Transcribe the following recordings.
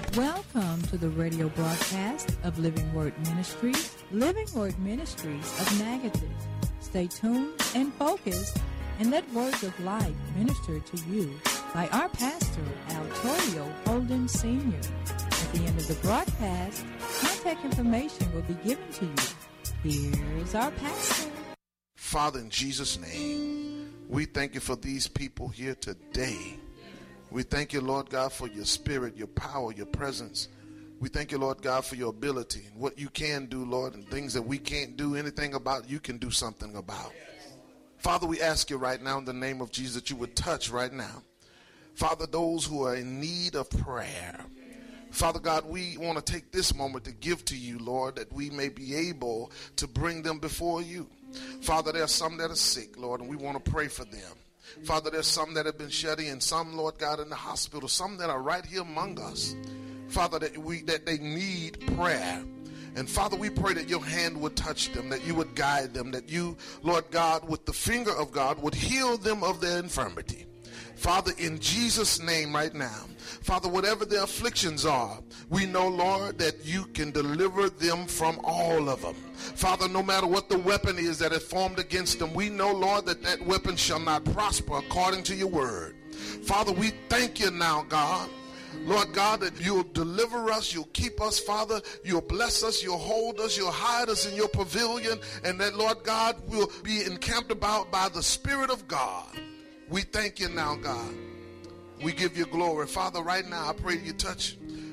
Welcome to the radio broadcast of Living Word Ministries, Living Word Ministries of Natchitoches. Stay tuned and focused, and let words of life minister to you by our pastor, Altorio Holden Sr. At the end of the broadcast, contact information will be given to you. Here's our pastor. Father, in Jesus' name, we thank you for these people here today. We thank you, Lord God, for your spirit, your power, your presence. We thank you, Lord God, for your ability and what you can do, Lord, and things that we can't do anything about, you can do something about. Father, we ask you right now in the name of Jesus that you would touch right now. Father, those who are in need of prayer. Father God, we want to take this moment to give to you, Lord, that we may be able to bring them before you. Father, there are some that are sick, Lord, and we want to pray for them. Father, there's some that have been shut in, some, Lord God, in the hospital, some that are right here among us. Father, that they need prayer. And Father, we pray that your hand would touch them, that you would guide them, that you, Lord God, with the finger of God, would heal them of their infirmity. Father, in Jesus' name right now, Father, whatever their afflictions are, we know, Lord, that you can deliver them from all of them. Father, no matter what the weapon is that is formed against them, we know, Lord, that that weapon shall not prosper according to your word. Father, we thank you now, God. Lord God, that you'll deliver us, you'll keep us, Father, you'll bless us, you'll hold us, you'll hide us in your pavilion, and that, Lord God, we'll be encamped about by the Spirit of God. We thank you now, God. We give you glory. Father, right now, I pray you touch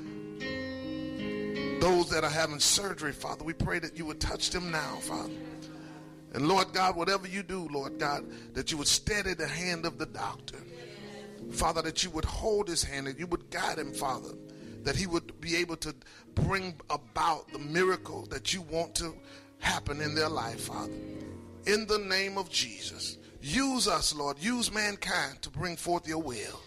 those that are having surgery, Father. We pray that you would touch them now, Father. And Lord God, whatever you do, Lord God, that you would steady the hand of the doctor. Father, that you would hold his hand, that you would guide him, Father, that he would be able to bring about the miracle that you want to happen in their life, Father. In the name of Jesus, use us, Lord. Use mankind to bring forth your will.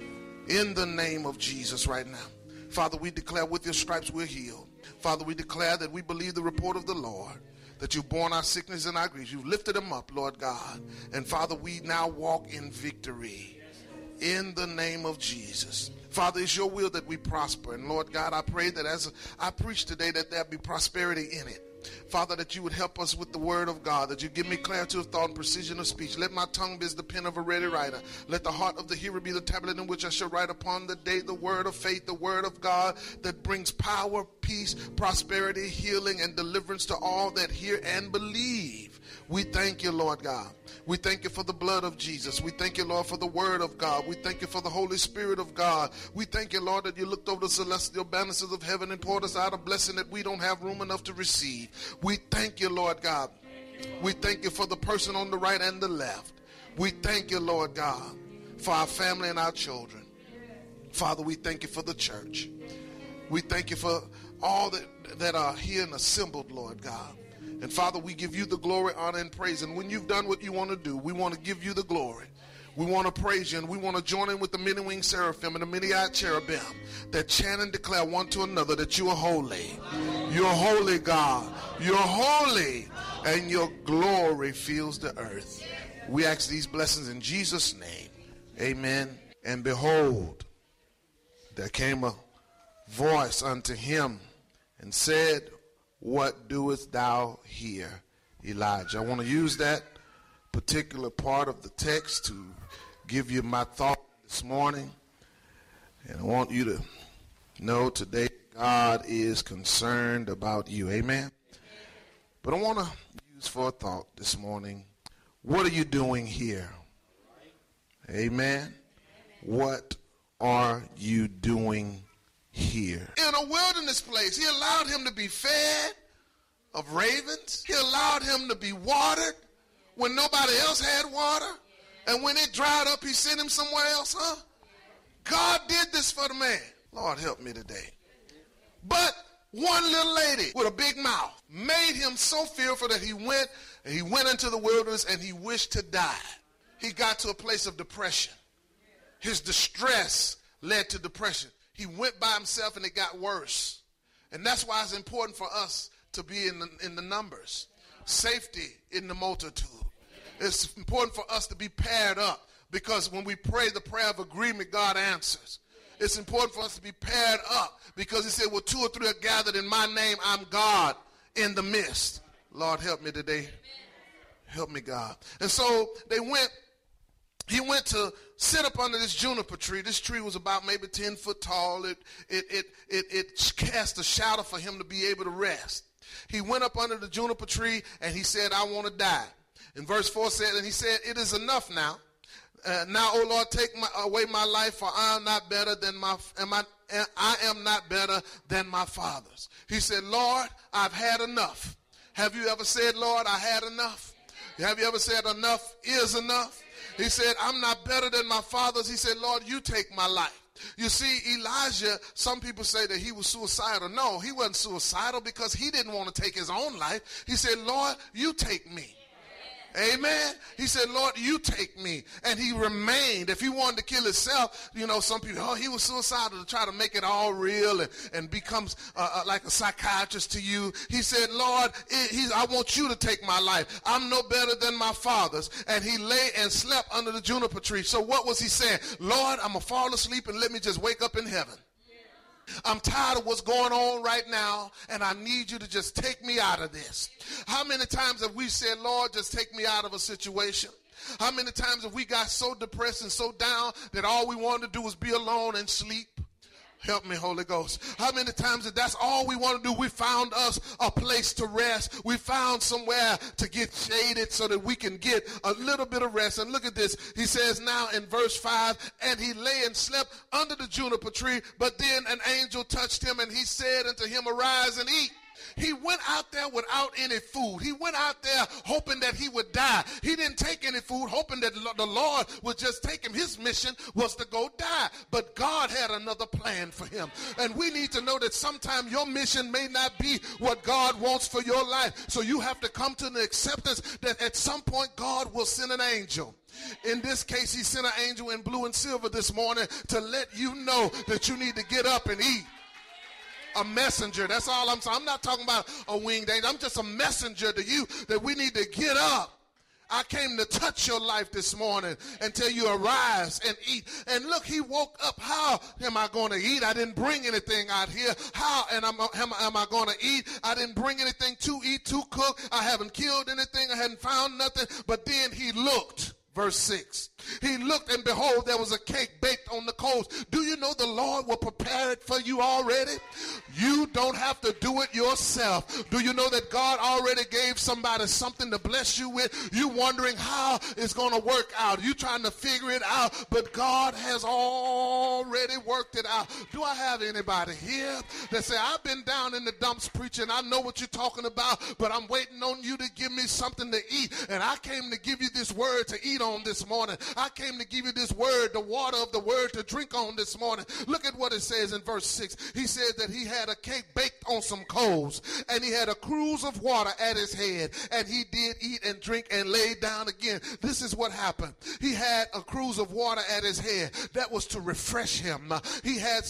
In the name of Jesus right now. Father, we declare with your stripes we're healed. Father, we declare that we believe the report of the Lord, that you've borne our sickness and our griefs. You've lifted them up, Lord God. And Father, we now walk in victory. In the name of Jesus. Father, it's your will that we prosper. And Lord God, I pray that as I preach today, that there be prosperity in it. Father, that you would help us with the word of God, that you give me clarity of thought and precision of speech. Let my tongue be as the pen of a ready writer. Let the heart of the hearer be the tablet in which I shall write upon the day the word of faith, the word of God that brings power, peace, prosperity, healing, and deliverance to all that hear and believe. We thank you, Lord God. We thank you for the blood of Jesus. We thank you, Lord, for the word of God. We thank you for the Holy Spirit of God. We thank you, Lord, that you looked over the celestial banisters of heaven and poured us out a blessing that we don't have room enough to receive. We thank you, Lord God. We thank you for the person on the right and the left. We thank you, Lord God, for our family and our children. Father, we thank you for the church. We thank you for all that are here and assembled, Lord God. And Father, we give you the glory, honor, and praise. And when you've done what you want to do, we want to give you the glory. We want to praise you, and we want to join in with the many-winged seraphim and the many-eyed cherubim that chant and declare one to another that you are holy. You're holy, God. You're holy, and your glory fills the earth. We ask these blessings in Jesus' name. Amen. And behold, there came a voice unto him and said, what doest thou here, Elijah? I want to use that particular part of the text to give you my thought this morning. And I want you to know today God is concerned about you. Amen? But I want to use for a thought this morning, what are you doing here? Amen? What are you doing here? In a wilderness place, he allowed him to be fed of ravens. He allowed him to be watered when nobody else had water. And when it dried up, he sent him somewhere else, huh? God did this for the man. Lord, help me today. But one little lady with a big mouth made him so fearful that he went into the wilderness and he wished to die. He got to a place of depression. His distress led to depression. He went by himself and it got worse. And that's why it's important for us to be in the numbers. Safety in the multitude. It's important for us to be paired up, because when we pray the prayer of agreement, God answers. It's important for us to be paired up because he said, well, 2 or 3 are gathered in my name. I'm God in the midst. Lord, help me today. Help me, God. And so he went to sit up under this juniper tree. This tree was about maybe 10 foot tall. It cast a shadow for him to be able to rest. He went up under the juniper tree and he said, I want to die. And verse 4 said, and he said, it is enough now. Now, O Lord, take away my life, for I am not better than my fathers. He said, Lord, I've had enough. Have you ever said, Lord, I had enough? Have you ever said enough is enough? He said, I'm not better than my fathers. He said, Lord, you take my life. You see, Elijah, some people say that he was suicidal. No, he wasn't suicidal because he didn't want to take his own life. He said, Lord, you take me. Amen. He said, Lord, you take me. And he remained. If he wanted to kill himself, some people, he was suicidal to try to make it all real and becomes like a psychiatrist to you. He said, Lord, I want you to take my life. I'm no better than my fathers. And he lay and slept under the juniper tree. So what was he saying? Lord, I'm going to fall asleep and let me just wake up in heaven. I'm tired of what's going on right now, and I need you to just take me out of this. How many times have we said, Lord, just take me out of a situation? How many times have we got so depressed and so down that all we wanted to do was be alone and sleep? Help me, Holy Ghost. How many times that's all we want to do? We found us a place to rest. We found somewhere to get shaded so that we can get a little bit of rest. And look at this. He says now in verse 5, and he lay and slept under the juniper tree, but then an angel touched him, and he said unto him, arise and eat. He went out there without any food. He went out there hoping that he would die. He didn't take any food, hoping that the Lord would just take him. His mission was to go die. But God had another plan for him. And we need to know that sometimes your mission may not be what God wants for your life. So you have to come to the acceptance that at some point God will send an angel. In this case, he sent an angel in blue and silver this morning to let you know that you need to get up and eat. A messenger. That's all I'm saying. I'm not talking about a winged angel. I'm just a messenger to you that we need to get up. I came to touch your life this morning and tell you arise and eat. And look, he woke up. How am I going to eat? I didn't bring anything out here. How am I going to eat? I didn't bring anything to eat, to cook. I haven't killed anything. I hadn't found nothing. But then he looked. Verse 6. He looked, and behold, there was a cake baked on the coals. Do you know the Lord will prepare it for you already? You don't have to do it yourself. Do you know that God already gave somebody something to bless you with? You wondering how it's going to work out. You trying to figure it out, but God has already worked it out. Do I have anybody here that say, I've been down in the dumps preaching. I know what you're talking about, but I'm waiting on you to give me something to eat. And I came to give you this word to eat on this morning. I came to give you this word, the water of the word to drink on this morning. Look at what it says in verse 6. He said that he had a cake baked on some coals, and he had a cruse of water at his head, and he did eat and drink and lay down again. This is what happened. He had a cruse of water at his head. That was to refresh him. He had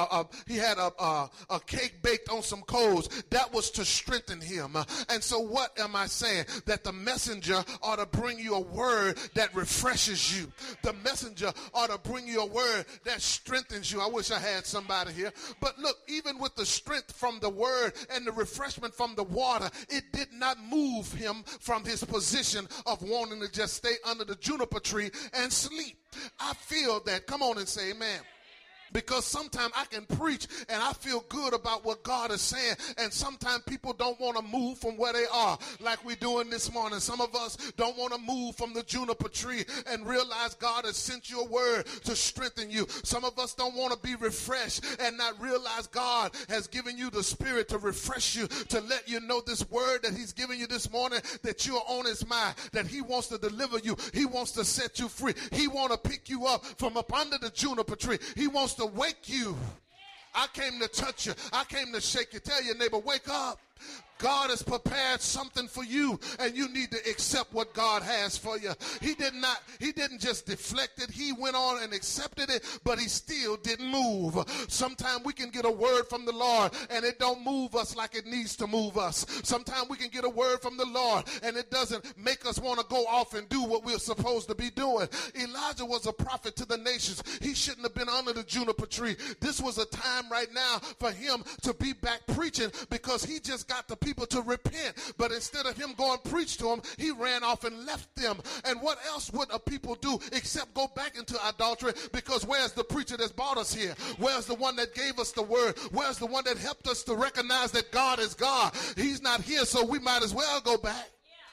a cake baked on some coals. That was to strengthen him. And so what am I saying? That the messenger ought to bring you a word that refreshes you. The messenger ought to bring you a word that strengthens you. I wish I had somebody here. But look, even with the strength from the word and the refreshment from the water, it did not move him from his position of wanting to just stay under the juniper tree and sleep. I feel that. Come on and say amen. Because sometimes I can preach and I feel good about what God is saying, and sometimes people don't want to move from where they are like we're doing this morning. Some of us don't want to move from the juniper tree and realize God has sent you a word to strengthen you. Some of us don't want to be refreshed and not realize God has given you the Spirit to refresh you, to let you know this word that he's giving you this morning, that you're on his mind, that he wants to deliver you. He wants to set you free. He wants to pick you up from up under the juniper tree. He wants to wake you. I came to touch you. I came to shake you. Tell your neighbor, wake up. God has prepared something for you, and you need to accept what God has for you. He didn't just deflect it. He went on and accepted it, but he still didn't move. Sometimes we can get a word from the Lord and it don't move us like it needs to move us. Sometimes we can get a word from the Lord and it doesn't make us want to go off and do what we're supposed to be doing. Elijah was a prophet to the nations. He shouldn't have been under the juniper tree. This was a time right now for him to be back preaching, because he just got the people to repent. But instead of him going preach to them, he ran off and left them. And what else would a people do except go back into adultery? Because where's the preacher that's brought us here? Where's the one that gave us the word? Where's the one that helped us to recognize that God is God? He's not here, so we might as well go back.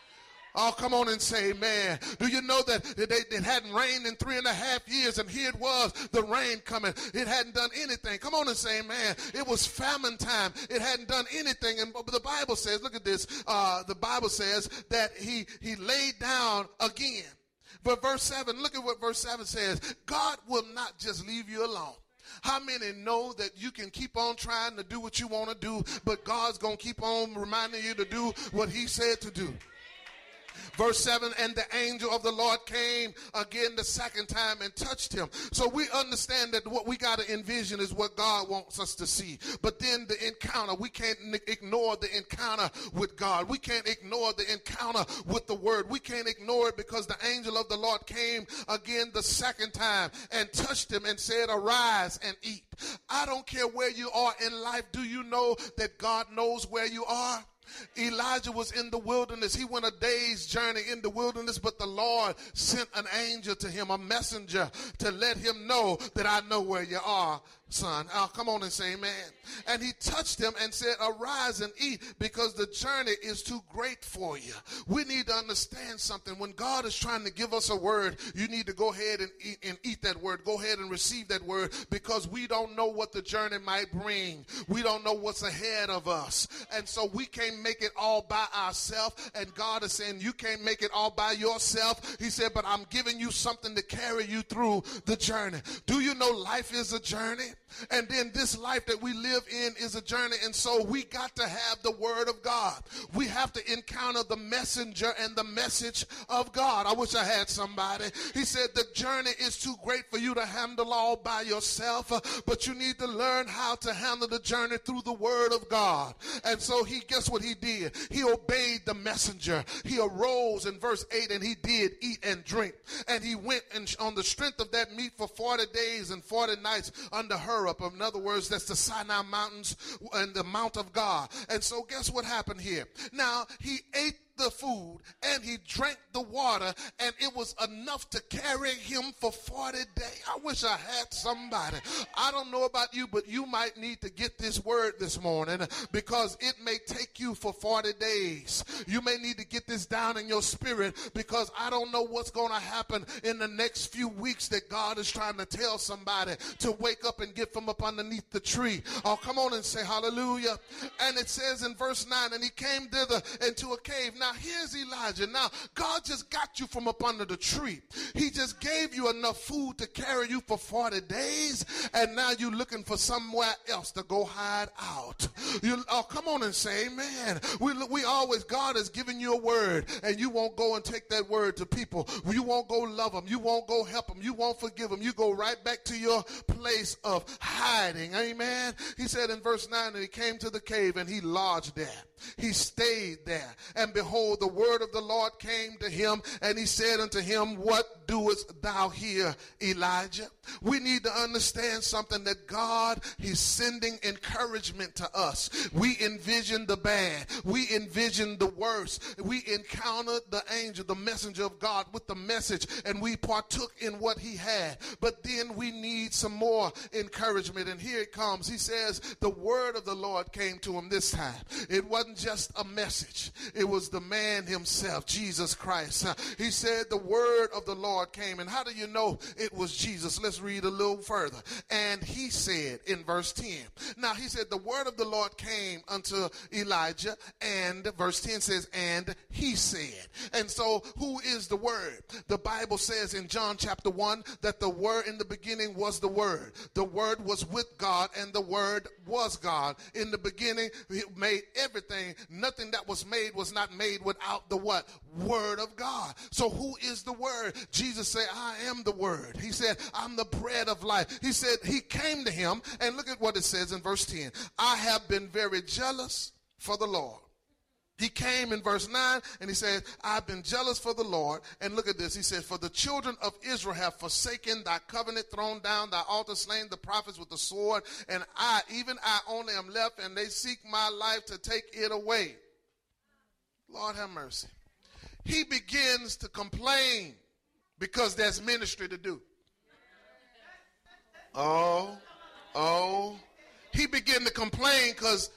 Oh, come on and say amen. Do you know that it hadn't rained in 3.5 years, and here it was, the rain coming. It hadn't done anything. Come on and say amen. It was famine time. It hadn't done anything. And the Bible says, look at this, the Bible says that he laid down again. But verse 7, look at what verse 7 says. God will not just leave you alone. How many know that you can keep on trying to do what you want to do, but God's going to keep on reminding you to do what he said to do? Verse 7, and the angel of the Lord came again the second time and touched him. So we understand that what we got to envision is what God wants us to see. But then the encounter, we can't ignore the encounter with God. We can't ignore the encounter with the word. We can't ignore it, because the angel of the Lord came again the second time and touched him and said, arise and eat. I don't care where you are in life. Do you know that God knows where you are? Elijah was in the wilderness. He went a day's journey in the wilderness, but the Lord sent an angel to him, a messenger, to let him know that I know where you are, son. Oh, come on and say amen. And he touched him and said, arise and eat, because the journey is too great for you. We need to understand something. When God is trying to give us a word, you need to go ahead and eat that word. Go ahead and receive that word, because we don't know what the journey might bring. We don't know what's ahead of us. And so we can't make it all by ourselves. And God is saying, you can't make it all by yourself. He said, but I'm giving you something to carry you through the journey. Do you know life is a journey? And then this life that we live in is a journey. And so we got to have the word of God. We have to encounter the messenger and the message of God. I wish I had somebody. He said the journey is too great for you to handle all by yourself, but you need to learn how to handle the journey through the word of God. And so guess what he did? He obeyed the messenger. He arose in verse 8, and he did eat and drink. And he went on the strength of that meat for 40 days and 40 nights under Horeb. In other words, that's the Sinai Mountains and the Mount of God. And so guess what happened here? Now, he ate the food and he drank the water, and it was enough to carry him for 40 days. I wish I had somebody. I don't know about you, but you might need to get this word this morning, because it may take you for 40 days. You may need to get this down in your spirit, because I don't know what's going to happen in the next few weeks that God is trying to tell somebody to wake up and get from up underneath the tree. Oh, come on and say hallelujah. And it says in verse 9, and he came thither into a cave. Now here's Elijah. Now God just got you from up under the tree. He just gave you enough food to carry you for 40 days, and now you're looking for somewhere else to go hide out. Come on and say amen. We always, God has given you a word, and you won't go and take that word to people. You won't go love them. You won't go help them. You won't forgive them. You go right back to your place of hiding. Amen. He said in verse 9 that he came to the cave and he lodged there. He stayed there. And behold, the word of the Lord came to him, and he said unto him, what doest thou here, Elijah? We need to understand something, that God, he's sending encouragement to us. We envision the bad. We envision the worst. We encountered the angel, the messenger of God, with the message, and we partook in what he had. But then we need some more encouragement, and here it comes. He says the word of the Lord came to him this time. It wasn't just a message. It was the man himself, Jesus Christ. He said the word of the Lord came. And how do you know it was Jesus? Let's read a little further. And he said in verse 10. Now he said the word of the Lord came unto Elijah, and verse 10 says, and he said. And so who is the word? The Bible says in John chapter 1 that the word in the beginning was the word. The word was with God, and the word was God. In the beginning, he made everything everything, nothing that was not made without the what? Word of God. So who is the Word? Jesus said, I am the Word. He said, I'm the bread of life. He said he came to him, and look at what it says in verse 10. I have been very jealous for the Lord. He came in verse 9 and he said, I've been jealous for the Lord. And look at this. He said, for the children of Israel have forsaken thy covenant, thrown down thy altar, slain the prophets with the sword. And I, even I only am left, and they seek my life to take it away. Lord have mercy. He begins to complain because there's ministry to do. He began to complain because,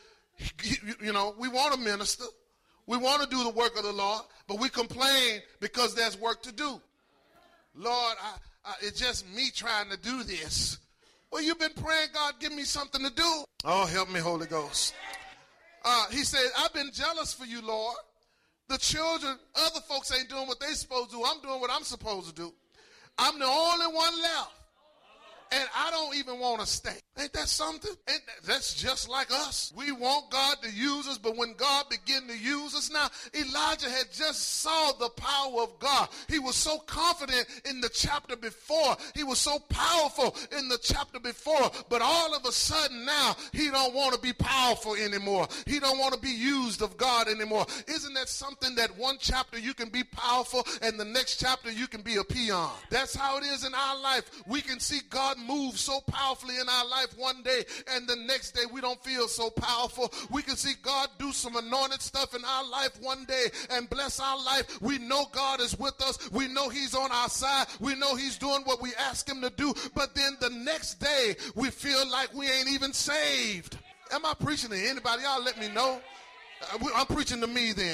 we want to minister. We want to do the work of the Lord, but we complain because there's work to do. Lord, it's just me trying to do this. Well, you've been praying, God, give me something to do. Oh, help me, Holy Ghost. He said, I've been jealous for you, Lord. The children, other folks ain't doing what they supposed to do. I'm doing what I'm supposed to do. I'm the only one left. And I don't even want to stay. Ain't that something? That's just like us. We want God to use us, but when God began to use us now, Elijah had just saw the power of God. He was so confident in the chapter before. He was so powerful in the chapter before. But all of a sudden now, he don't want to be powerful anymore. He don't want to be used of God anymore. Isn't that something that one chapter you can be powerful and the next chapter you can be a peon? That's how it is in our life. We can see God move so powerfully in our life one day, and the next day we don't feel so powerful. We can see God do some anointed stuff in our life one day and bless our life. We know God is with us. We know he's on our side. We know he's doing what we ask him to do. But then the next day we feel like we ain't even saved. Am I preaching to anybody? Y'all let me know. I'm preaching to me then.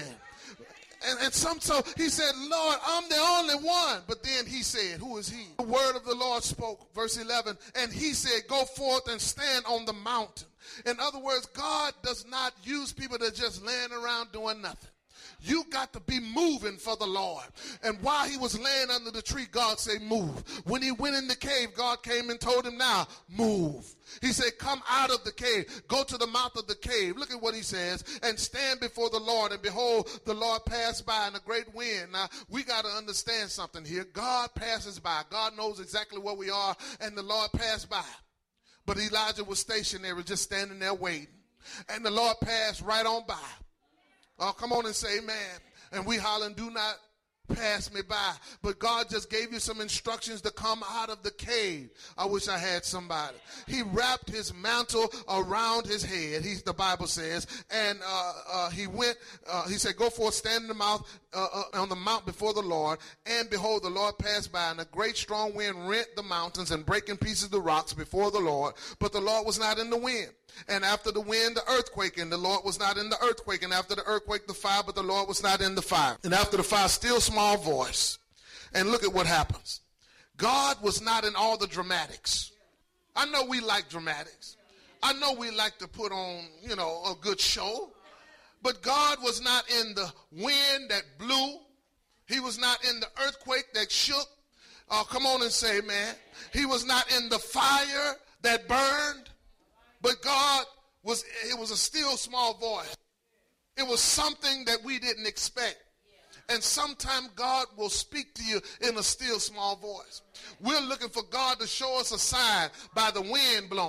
So he said, Lord, I'm the only one. But then he said, who is he? The word of the Lord spoke, verse 11, and he said, go forth and stand on the mountain. In other words, God does not use people that just laying around doing nothing. You got to be moving for the Lord. And while he was laying under the tree, God said, move. When he went in the cave, God came and told him, now, move. He said, come out of the cave. Go to the mouth of the cave. Look at what he says. And stand before the Lord. And behold, the Lord passed by in a great wind. Now, we got to understand something here. God passes by. God knows exactly where we are. And the Lord passed by. But Elijah was stationary, just standing there waiting. And the Lord passed right on by. Oh, come on and say amen. And we hollering, do not pass me by. But God just gave you some instructions to come out of the cave. I wish I had somebody. He wrapped his mantle around his head, the Bible says, and he went, he said, go forth, stand in the mouth, on the mount before the Lord, and behold, the Lord passed by, and a great strong wind rent the mountains and break in pieces the rocks before the Lord, but the Lord was not in the wind. And after the wind, the earthquake, and the Lord was not in the earthquake. And after the earthquake, the fire, but the Lord was not in the fire. And after the fire, still small voice. And look at what happens. God was not in all the dramatics. I know we like dramatics. I know we like to put on, a good show. But God was not in the wind that blew. He was not in the earthquake that shook. Oh, come on and say, man. He was not in the fire that burned. But God it was a still small voice. It was something that we didn't expect. And sometimes God will speak to you in a still small voice. We're looking for God to show us a sign by the wind blowing.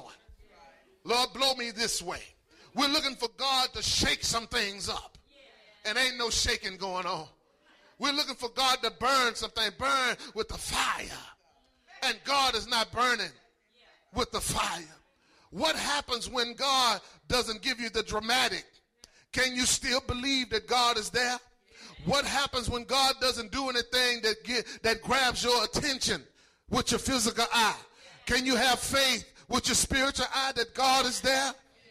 Lord, blow me this way. We're looking for God to shake some things up. And ain't no shaking going on. We're looking for God to burn something, burn with the fire. And God is not burning with the fire. What happens when God doesn't give you the dramatic? Can you still believe that God is there? What happens when God doesn't do anything that grabs your attention with your physical eye? Can you have faith with your spiritual eye that God is there?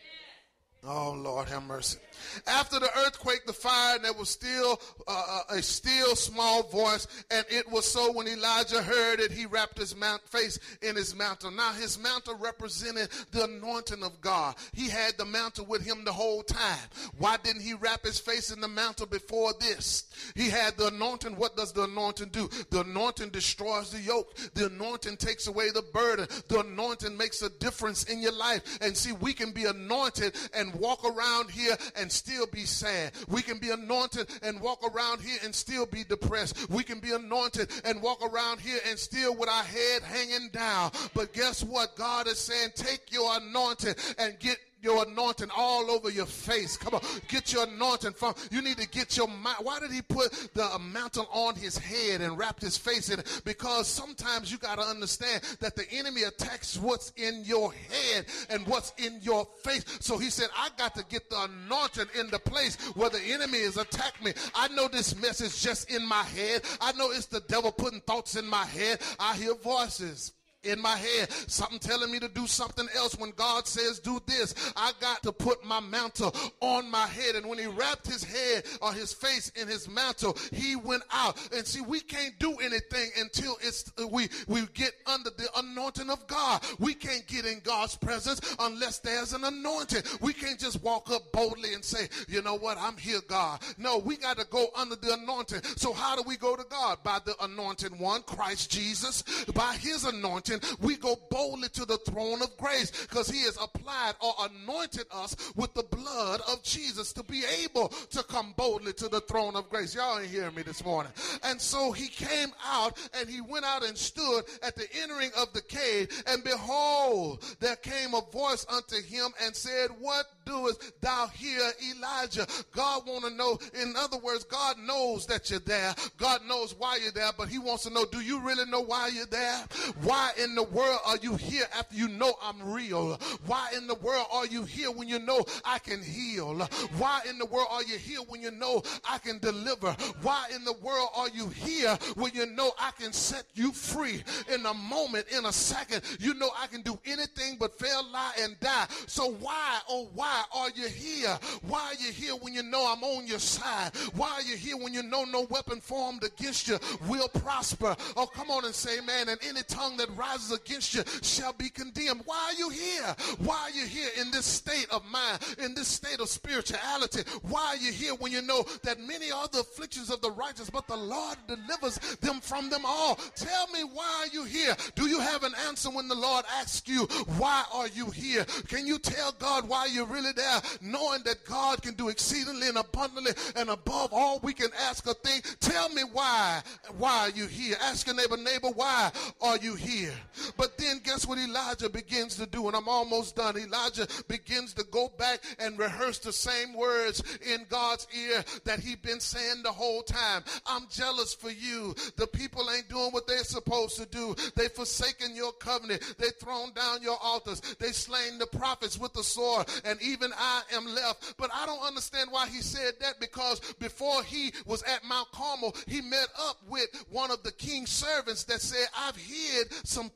Oh, Lord, have mercy. After the earthquake, the fire, there was still a still small voice, and it was so when Elijah heard it, he wrapped his face in his mantle. Now, his mantle represented the anointing of God. He had the mantle with him the whole time. Why didn't he wrap his face in the mantle before this? He had the anointing. What does the anointing do? The anointing destroys the yoke. The anointing takes away the burden. The anointing makes a difference in your life. And see, we can be anointed and walk around here and and still be sad. We can be anointed and walk around here and still be depressed. We can be anointed and walk around here and still with our head hanging down. But guess what? God is saying, take your anointing and get your anointing all over your face. Come on, get your anointing from. You need to get your mind. Why did he put the mantle on his head and wrap his face in it? Because sometimes you got to understand that the enemy attacks what's in your head and what's in your face. So he said, I got to get the anointing in the place where the enemy is attacking me. I know this message just in my head. I know it's the devil putting thoughts in my head. I hear voices in my head, something telling me to do something else when God says do this. I got to put my mantle on my head. And when he wrapped his head or his face in his mantle, he went out. And see, we can't do anything until we get under the anointing of God. We can't get in God's presence unless there's an anointing. We can't just walk up boldly and say, you know what, I'm here, God. No, we got to go under the anointing. So how do we go to God? By the anointed one, Christ Jesus. By his anointing, we go boldly to the throne of grace because he has applied or anointed us with the blood of Jesus to be able to come boldly to the throne of grace. Y'all ain't hearing me this morning. And so he came out and he went out and stood at the entering of the cave, and behold, there came a voice unto him and said, what doest thou here, Elijah? God want to know. In other words, God knows that you're there. God knows why you're there, but he wants to know, do you really know why you're there? Why in the world are you here after you know I'm real? Why in the world are you here when you know I can heal? Why in the world are you here when you know I can deliver? Why in the world are you here when you know I can set you free in a moment, in a second? You know I can do anything but fail, lie, and die. So why, oh why are you here? Why are you here when you know I'm on your side? Why are you here when you know no weapon formed against you will prosper? Oh, come on and say, man, and any tongue that rises against you shall be condemned. Why are you here? Why are you here in this state of mind, in this state of spirituality? Why are you here when you know that many are the afflictions of the righteous, but the Lord delivers them from them all? Tell me, why are you here? Do you have an answer when the Lord asks you, why are you here? Can you tell God why you're really there, knowing that God can do exceedingly and abundantly and above all we can ask or think? Tell me why are you here? Ask your neighbor, why are you here? But then guess what Elijah begins to do? And I'm almost done. Elijah begins to go back and rehearse the same words in God's ear that he'd been saying the whole time. I'm jealous for you. The people ain't doing what they're supposed to do. They forsaken your covenant. They thrown down your altars. They slain the prophets with the sword. And even I am left. But I don't understand why he said that, because before he was at Mount Carmel, he met up with one of the king's servants that said, I've hid some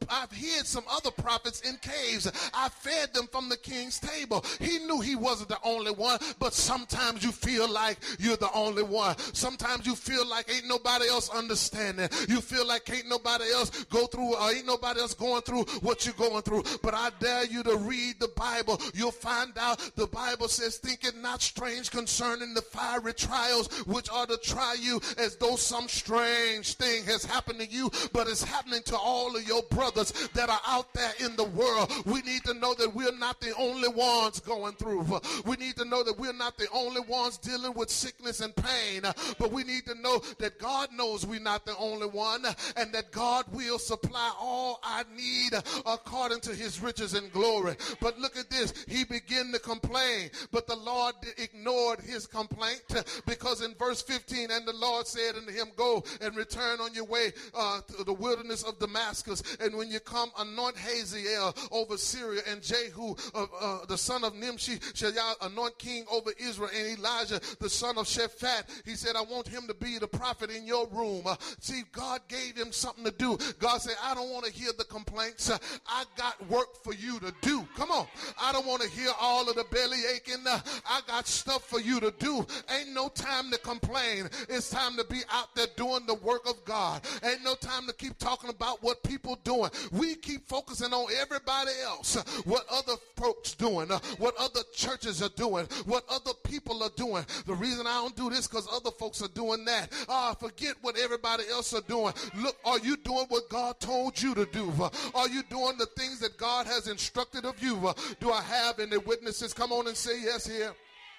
other prophets in caves. I fed them from the king's table. He knew he wasn't the only one, but sometimes you feel like you're the only one. Sometimes you feel like ain't nobody else understanding. You feel like ain't nobody else go through, or ain't nobody else going through what you're going through. But I dare you to read the Bible. You'll find out the Bible says, think it not strange concerning the fiery trials which are to try you, as though some strange thing has happened to you, but it's happening to all of your brothers that are out there in the world. We need to know that we're not the only ones going through. We need to know that we're not the only ones dealing with sickness and pain, but we need to know that God knows we're not the only one, and that God will supply all I need according to his riches and glory. But look at this. He began to complain, but the Lord ignored his complaint, because in verse 15, and the Lord said unto him, go and return on your way to the wilderness of Damascus, and when you come, anoint Hazael over Syria, and Jehu the son of Nimshi shall anoint king over Israel, and Elijah the son of Shaphat, he said, I want him to be the prophet in your room. See, God gave him something to do. God said, I don't want to hear the complaints. I got work for you to do. Come on. I don't want to hear all of the belly aching. I got stuff for you to do. Ain't no time to complain. It's time to be out there doing the work of God. Ain't no time to keep talking about what people doing. We keep focusing on everybody else, what other folks doing, what other churches are doing, what other people are doing. The reason I don't do this because other folks are doing that. Forget what everybody else are doing. Look, are you doing what God told you to do? Are you doing the things that God has instructed of you? Do I have any witnesses? Come on and say yes here.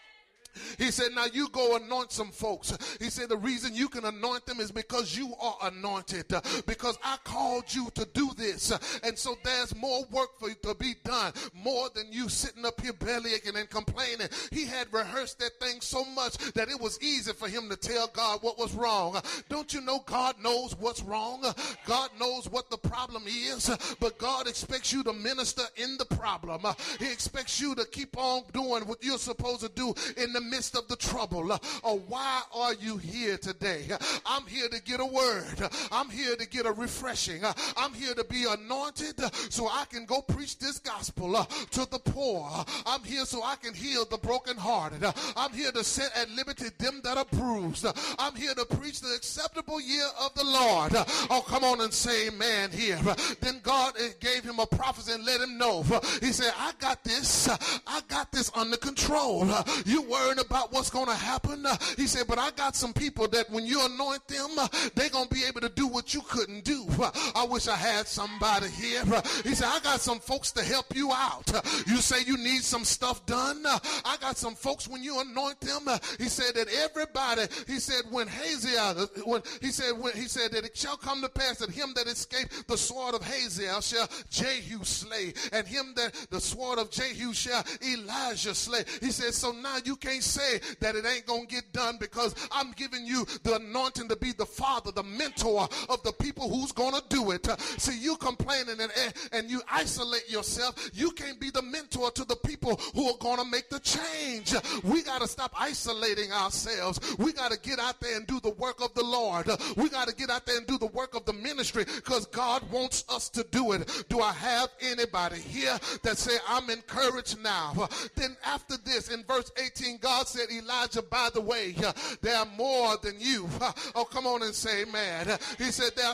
He said, now you go anoint some folks. He said, the reason you can anoint them is because you are anointed, because I called you to do this. And so there's more work for you to be done, more than you sitting up here belly aching and complaining. He had rehearsed that thing so much that it was easy for him to tell God what was wrong. Don't you know God knows what's wrong? God knows what the problem is, but God expects you to minister in the problem. He expects you to keep on doing what you're supposed to do in the midst of the trouble. Why are you here today? I'm here to get a word. I'm here to get a refreshing. I'm here to be anointed so I can go preach this gospel to the poor. I'm here so I can heal the brokenhearted. I'm here to set at liberty them that are bruised. I'm here to preach the acceptable year of the Lord. Oh, come on and say amen here. Then God gave him a prophecy and let him know. He said, I got this. I got this under control. You worrying about what's going to happen? He said, but I got some people that when you anoint them, they're going to be able to do what you couldn't do. I wish I had somebody here. He said, I got some folks to help you out. You say you need some stuff done. I got some folks when you anoint them. He said that everybody, he said when Hazael, he said that it shall come to pass that him that escaped the sword of Hazael shall Jehu slay, and him that the sword of Jehu shall Elijah slay. He said, so now you can't say that it ain't gonna get done, because I'm giving you the anointing to be the father, the mentor of the people who's gonna do it. See, you complaining and you isolate yourself. You can't be the mentor to the people who are gonna make the change. We gotta stop isolating ourselves. We gotta get out there and do the work of the Lord. We gotta get out there and do the work of the ministry, because God wants us to do it. Do I have anybody here that say, I'm encouraged now? Then after this, in verse 18, God said, Elijah, by the way, there are more than you. Oh, come on and say amen. He said, there are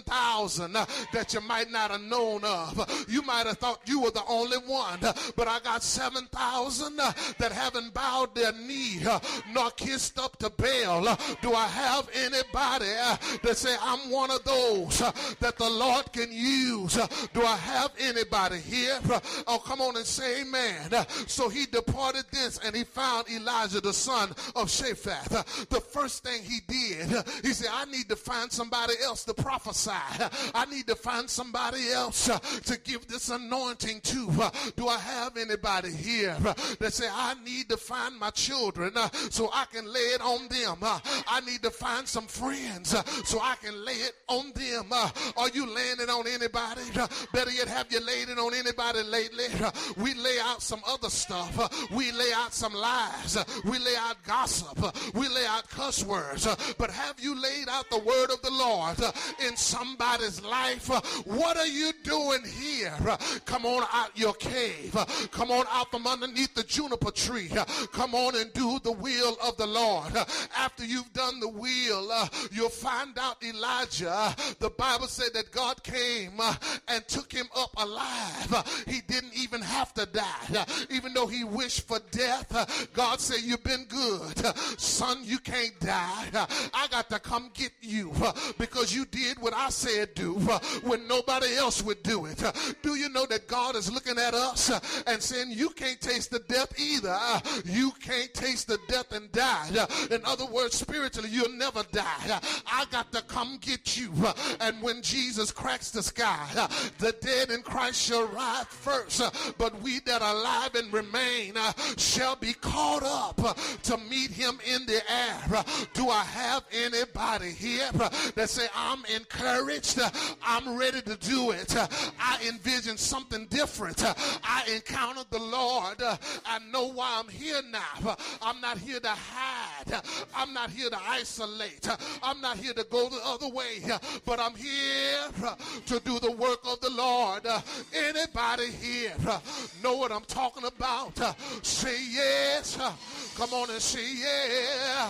7,000 that you might not have known of. You might have thought you were the only one, but I got 7,000 that haven't bowed their knee nor kissed up to Baal. Do I have anybody that say, I'm one of those that the Lord can use? Do I have anybody here? Oh, come on and say amen. So he departed thence, and he found Elijah the son of Shaphat. The first thing he did, he said, I need to find somebody else to prophesy. I need to find somebody else to give this anointing to. Do I have anybody here that say, I need to find my children so I can lay it on them? I need to find some friends so I can lay it on them. Are you laying it on anybody? Better yet, have you laid it on anybody lately? We lay out some other stuff. We lay out some lies. We lay out gossip. We lay out cuss words. But have you laid out the word of the Lord in somebody's life? What are you doing here? Come on out your cave. Come on out from underneath the juniper tree. Come on and do the will of the Lord. After you've done the will, you'll find out Elijah. The Bible said that God came and took him up alive. He didn't even have to die. Even though he wished for death, God said, you've been good. Son, you can't die. I got to come get you because you did what I said do when nobody else would do it. Do you know that God is looking at us and saying, you can't taste the death either. You can't taste the death and die. In other words, spiritually, you'll never die. I got to come get you. And when Jesus cracks the sky, the dead in Christ shall rise first, but we that are alive and remain shall be caught up to meet him in the air. Do I have anybody here that say, I'm encouraged, I'm ready to do it, I envision something different, I encountered the Lord, I know why I'm here now. I'm not here to hide, I'm not here to isolate, I'm not here to go the other way, but I'm here to do the work of the Lord. Anybody here know what I'm talking about? Say yes. Come on and say yeah.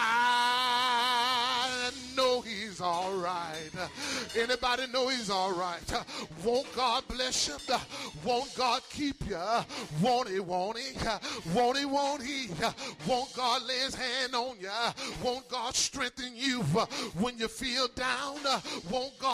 I know he's all right. Anybody know he's all right? Won't God bless you? Won't God keep you? Won't he? Won't he? Won't he? Won't he? Won't God lay his hand on you? Won't God strengthen you when you feel down? Won't God